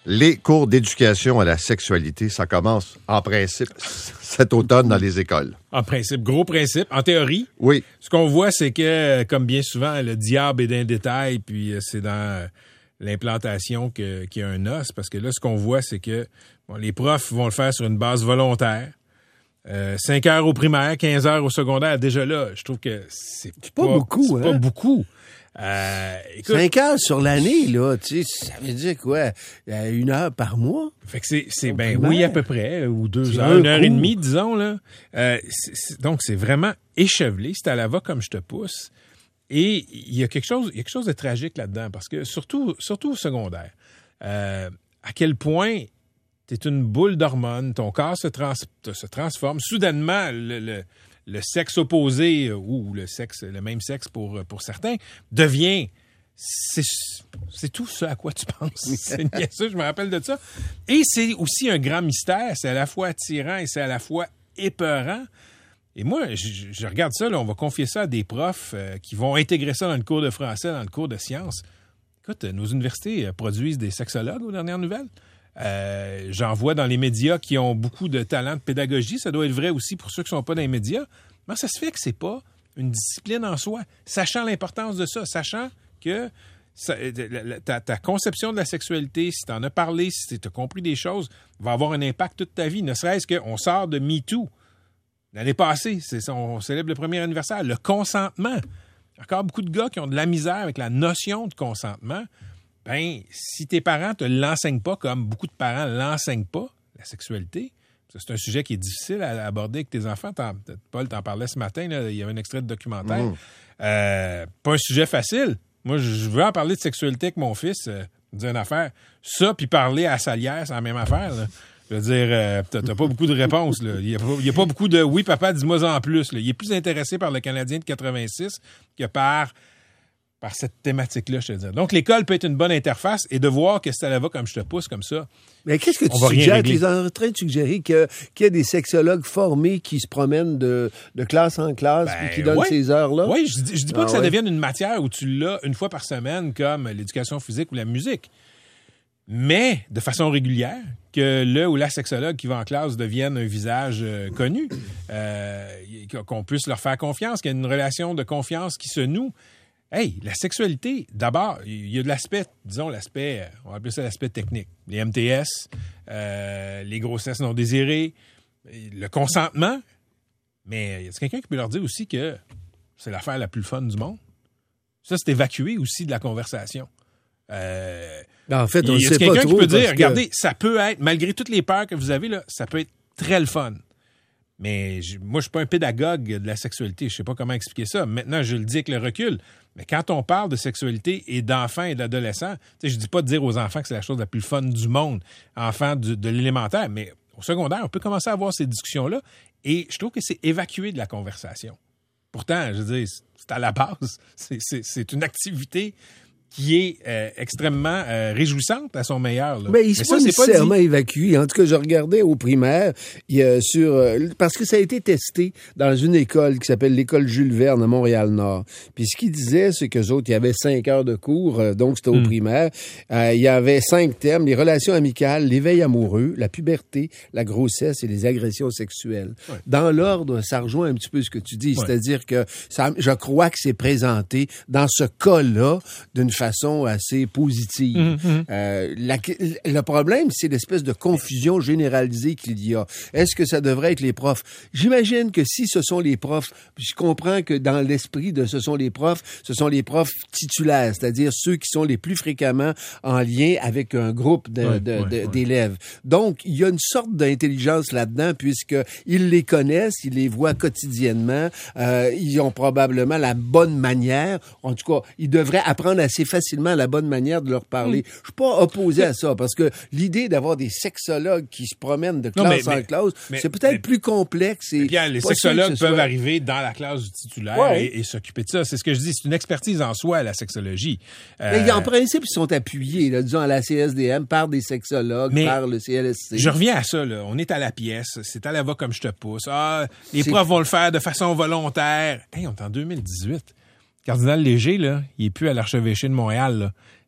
Les cours d'éducation à la sexualité, ça commence en principe cet automne dans les écoles. En principe, gros principe. En théorie, oui. Ce qu'on voit, c'est que, comme bien souvent, le diable est dans le détail, puis c'est dans l'implantation qu'il y a un os. Parce que là, ce qu'on voit, c'est que les profs vont le faire sur une base volontaire. 5 heures au primaire, 15 heures au secondaire. Déjà là, je trouve que c'est pas beaucoup. C'est pas beaucoup. Écoute, 5 heures sur l'année, là, tu sais, ça veut dire quoi? 1 heure par mois? Fait que c'est ben oui, à peu près, ou 2 heures, 1 heure et demie, disons, là. Donc, c'est vraiment échevelé. C'est à la va comme je te pousse. Et il y a quelque chose de tragique là-dedans, parce que surtout au secondaire, à quel point t'es une boule d'hormones, ton corps se transforme. Soudainement, le sexe opposé, ou le même sexe pour certains, devient... C'est tout ça à quoi tu penses. C'est niaiseux, je me rappelle de ça. Et c'est aussi un grand mystère. C'est à la fois attirant et c'est à la fois épeurant. Et moi, je regarde ça, là, on va confier ça à des profs qui vont intégrer ça dans le cours de français, dans le cours de sciences. Écoute, nos universités produisent des sexologues aux dernières nouvelles. J'en vois dans les médias qui ont beaucoup de talent de pédagogie. Ça doit être vrai aussi pour ceux qui ne sont pas dans les médias. Mais ça se fait que c'est pas une discipline en soi. Sachant l'importance de ça, sachant que ta conception de la sexualité, si tu en as parlé, si tu as compris des choses, va avoir un impact toute ta vie. Ne serait-ce qu'on sort de MeToo. L'année passée, on célèbre le premier anniversaire. Le consentement. Encore beaucoup de gars qui ont de la misère avec la notion de consentement. Ben, si tes parents te l'enseignent pas, comme beaucoup de parents l'enseignent pas, la sexualité, c'est un sujet qui est difficile à aborder avec tes enfants. Paul t'en parlait ce matin, là, il y avait un extrait de documentaire. Pas un sujet facile. Moi, je veux en parler de sexualité avec mon fils, dire une affaire. Ça, puis parler à Salière, c'est la même affaire, là. Je veux dire, t'as pas beaucoup de réponses, là. Il y a pas beaucoup de « oui, papa, dis-moi en plus », là. Il est plus intéressé par le Canadien de 86 que par cette thématique-là, je te dis. Donc, l'école peut être une bonne interface et de voir que ça va comme je te pousse, comme ça. Mais qu'est-ce que tu suggères? Tu es en train de suggérer qu'il y a des sexologues formés qui se promènent de classe en classe et qui donnent ces heures-là? Oui, je dis pas que ça devienne une matière où tu l'as une fois par semaine comme l'éducation physique ou la musique. Mais de façon régulière, que le ou la sexologue qui va en classe devienne un visage connu, qu'on puisse leur faire confiance, qu'il y ait une relation de confiance qui se noue. Hey, la sexualité, d'abord, il y a de l'aspect, disons, on va appeler ça l'aspect technique. Les MTS, les grossesses non désirées, le consentement. Mais il y a quelqu'un qui peut leur dire aussi que c'est l'affaire la plus fun du monde. Ça, c'est évacué aussi de la conversation. En fait, on ne sait pas trop. Il y a quelqu'un qui peut dire, regardez, ça peut être, malgré toutes les peurs que vous avez, là, ça peut être très le fun. Mais moi, je suis pas un pédagogue de la sexualité. Je sais pas comment expliquer ça. Maintenant, je le dis avec le recul. Mais quand on parle de sexualité et d'enfants et d'adolescents, je dis pas de dire aux enfants que c'est la chose la plus fun du monde, enfants de l'élémentaire, mais au secondaire, on peut commencer à avoir ces discussions-là et je trouve que c'est évacué de la conversation. Pourtant, je veux dire, c'est à la base. C'est une activité qui est extrêmement réjouissante à son meilleur. Là. Mais il ne s'est pas nécessairement évacué. En tout cas, je regardais au primaire parce que ça a été testé dans une école qui s'appelle l'école Jules Verne à Montréal-Nord. Puis ce qu'ils disaient, c'est qu'eux autres, il y avait 5 heures de cours, donc c'était au primaire. Il y avait 5 thèmes, les relations amicales, l'éveil amoureux, la puberté, la grossesse et les agressions sexuelles. Ouais. Dans l'ordre, ça rejoint un petit peu ce que tu dis, c'est-à-dire que je crois que c'est présenté dans ce cas-là d'une façon assez positive. Le problème, c'est l'espèce de confusion généralisée qu'il y a. Est-ce que ça devrait être les profs? J'imagine que si ce sont les profs, je comprends que dans l'esprit de ce sont les profs titulaires, c'est-à-dire ceux qui sont les plus fréquemment en lien avec un groupe d'élèves. Donc, il y a une sorte d'intelligence là-dedans puisqu'ils les connaissent, ils les voient quotidiennement, ils ont probablement la bonne manière, en tout cas, ils devraient apprendre assez facilement la bonne manière de leur parler. Je suis pas opposé à ça, parce que l'idée d'avoir des sexologues qui se promènent de classe en classe, c'est peut-être plus complexe. Et Pierre, les sexologues peuvent arriver dans la classe du titulaire et s'occuper de ça. C'est ce que je dis, c'est une expertise en soi, la sexologie. Mais en principe, ils sont appuyés, là, disons, à la CSDM, par des sexologues, par le CLSC. Je reviens à ça, là. On est à la pièce, c'est à la va comme je te pousse. Les profs vont le faire de façon volontaire. Hey, on est en 2018. Cardinal Léger, là, il est plus à l'archevêché de Montréal, là.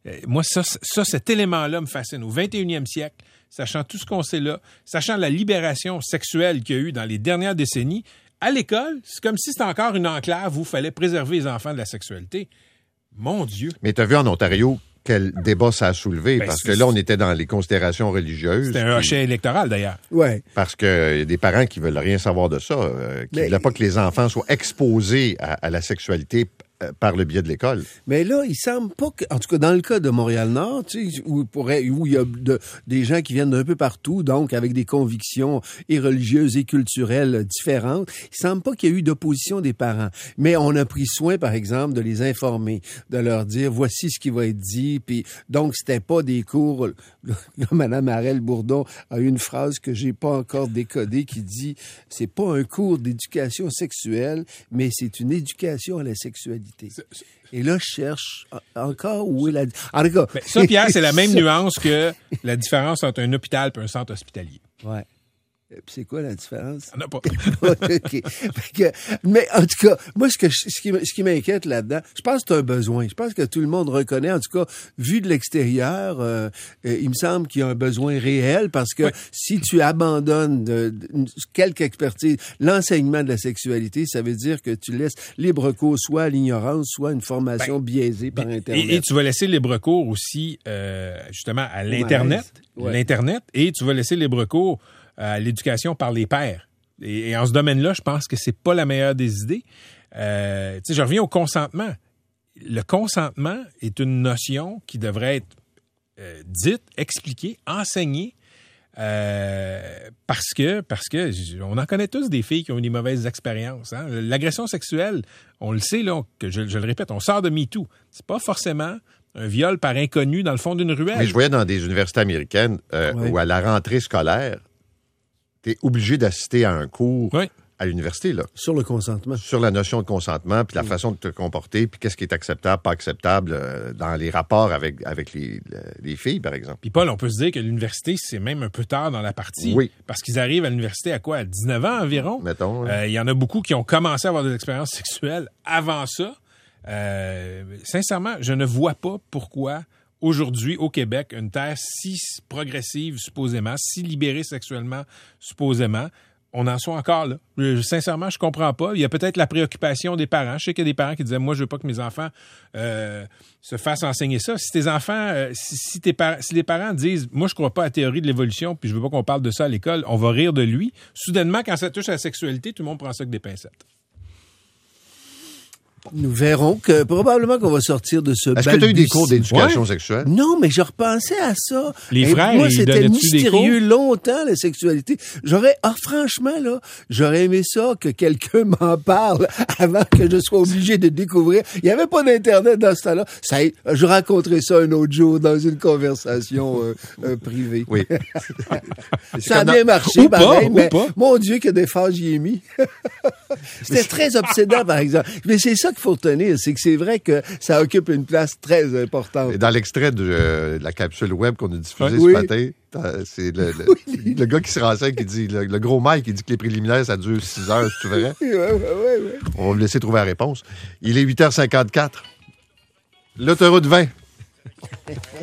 Moi, cet élément-là me fascine. Au 21e siècle, sachant tout ce qu'on sait là, sachant la libération sexuelle qu'il y a eu dans les dernières décennies, à l'école, c'est comme si c'était encore une enclave où il fallait préserver les enfants de la sexualité. Mon Dieu! Mais tu as vu en Ontario quel débat ça a soulevé, Ben, parce que là, on était dans les considérations religieuses. C'était un hochet électoral, d'ailleurs. Ouais. Parce que y a des parents qui veulent rien savoir de ça, qui ne veulent pas que les enfants soient exposés à la sexualité par le biais de l'école. Mais là, il semble pas que, en tout cas dans le cas de Montréal-Nord, tu sais, où il y a des gens qui viennent d'un peu partout, donc avec des convictions et religieuses et culturelles différentes, il semble pas qu'il y ait eu d'opposition des parents. Mais on a pris soin, par exemple, de les informer, de leur dire voici ce qui va être dit. Puis donc c'était pas des cours. Là, Mme Harel-Bourdon a eu une phrase que j'ai pas encore décodée qui dit c'est pas un cours d'éducation sexuelle, mais c'est une éducation à la sexualité. Et là, je cherche encore où est la... En tout cas... Ben, ça, Pierre, c'est la même nuance que la différence entre un hôpital et un centre hospitalier. Ouais. Puis c'est quoi la différence? On n'a pas. OK. Mais en tout cas, moi, ce qui m'inquiète là-dedans, je pense que c'est un besoin. Je pense que tout le monde reconnaît, en tout cas, vu de l'extérieur, il me semble qu'il y a un besoin réel parce que si tu abandonnes quelque expertise, l'enseignement de la sexualité, ça veut dire que tu laisses libre cours soit à l'ignorance, soit à une formation biaisée par Internet. Et tu vas laisser libre cours aussi, justement, à l'Internet. Ouais. L'Internet. Et tu vas laisser libre cours à l'éducation par les pairs. Et en ce domaine-là, je pense que c'est pas la meilleure des idées. Tu sais, je reviens au consentement. Le consentement est une notion qui devrait être dite, expliquée, enseignée, parce que on en connaît tous des filles qui ont eu des mauvaises expériences. Hein? L'agression sexuelle, on le sait, là, que je le répète, on sort de MeToo. C'est pas forcément un viol par inconnu dans le fond d'une ruelle. Mais je voyais dans des universités américaines où à la rentrée scolaire, tu es obligé d'assister à un cours à l'université, là. Sur le consentement. Sur la notion de consentement, puis la façon de te comporter, puis qu'est-ce qui est acceptable, pas acceptable dans les rapports avec les filles, par exemple. Puis Paul, on peut se dire que l'université, c'est même un peu tard dans la partie. Oui. Parce qu'ils arrivent à l'université à quoi? À 19 ans environ? Mettons. Il y en a beaucoup qui ont commencé à avoir des expériences sexuelles avant ça. Sincèrement, je ne vois pas pourquoi aujourd'hui, au Québec, une terre si progressive, supposément, si libérée sexuellement, supposément, on en soit encore là. Sincèrement, je comprends pas. Il y a peut-être la préoccupation des parents. Je sais qu'il y a des parents qui disaient, moi, je veux pas que mes enfants se fassent enseigner ça. Si tes enfants, si les parents disent, moi, je crois pas à la théorie de l'évolution, puis je veux pas qu'on parle de ça à l'école, on va rire de lui. Soudainement, quand ça touche à la sexualité, tout le monde prend ça avec des pincettes. Nous verrons que probablement qu'on va sortir de ce Est-ce que tu as eu des cours d'éducation sexuelle? Non, mais je repensais à ça. Les frères, moi, ils c'était donnaient-tu des mystérieux cours? longtemps, la sexualité. Franchement, là, j'aurais aimé ça que quelqu'un m'en parle avant que je sois obligé de découvrir. Il n'y avait pas d'Internet dans ce temps-là. Je raconterai ça un autre jour dans une conversation privée. Oui. Ça a bien marché, ou pareil, mais pas. mon Dieu, que des phases j'y ai mis. C'était très obsédant, par exemple. Mais c'est ça qu'il faut retenir, c'est que c'est vrai que ça occupe une place très importante. Et dans l'extrait de la capsule web qu'on a diffusée ce matin, c'est le gars qui se renseigne qui dit, le gros Mike, qui dit que les préliminaires, ça dure 6 heures, c'est vrai? Ouais. On va vous laisser trouver la réponse. Il est 8h54. L'autoroute 20.